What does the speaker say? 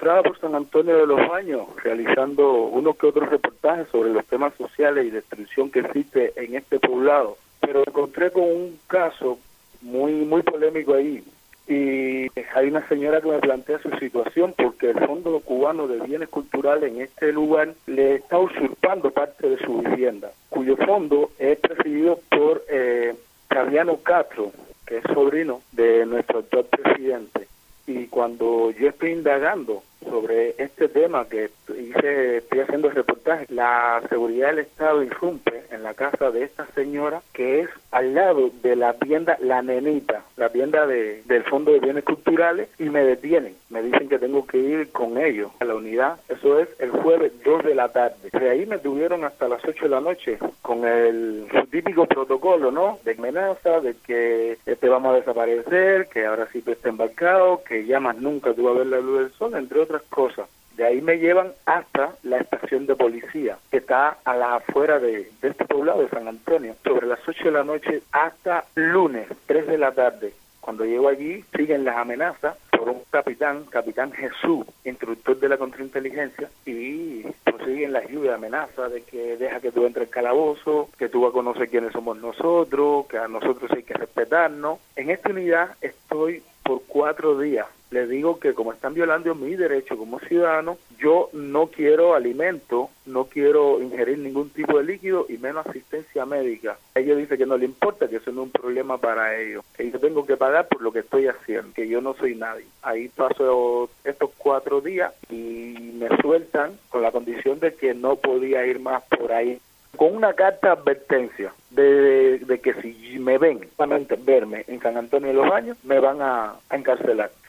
encontraba por San Antonio de los Baños realizando unos que otros reportajes sobre los temas sociales y destrucción que existe en este poblado, pero me encontré con un caso muy polémico ahí. Y hay una señora que me plantea su situación porque el Fondo Cubano de Bienes Culturales en este lugar le está usurpando parte de su vivienda, cuyo fondo es presidido por Fabiano Castro, que es sobrino de nuestro actual presidente. Y cuando yo estoy indagando sobre este tema que estoy haciendo el reportaje, la seguridad del Estado irrumpe en la casa de esta señora, que es al lado de la tienda La Nenita, la tienda del Fondo de Bienes Culturales, y me detienen. Me dicen que tengo que ir con ellos a la unidad. Eso es el jueves 2 de la tarde. De ahí me tuvieron hasta las 8 de la noche con su típico protocolo, ¿no? De amenaza, de que te vamos a desaparecer, que ahora sí tú estás embarcado, que ya más nunca tú vas a ver la luz del sol, entre otras cosas. De ahí me llevan hasta la estación de policía, que está a la afuera de este poblado de San Antonio, sobre las 8 de la noche hasta lunes, 3 de la tarde. Cuando llego allí, siguen las amenazas por un capitán Jesús, instructor de la contrainteligencia, y prosiguen las lluvias de amenazas de que deja que tú entres al calabozo, que tú vas a conocer quiénes somos nosotros, que a nosotros hay que respetarnos. En esta unidad estoy por 4 días. Les digo que como están violando mi derecho como ciudadano, yo no quiero alimento, no quiero ingerir ningún tipo de líquido y menos asistencia médica. Ellos dicen que no les importa, que eso no es un problema para ellos, que yo tengo que pagar por lo que estoy haciendo, que yo no soy nadie. Ahí paso estos 4 días y me sueltan con la condición de que no podía ir más por ahí, con una carta de advertencia de que si me ven, solamente verme en San Antonio de los Baños, me van a encarcelar.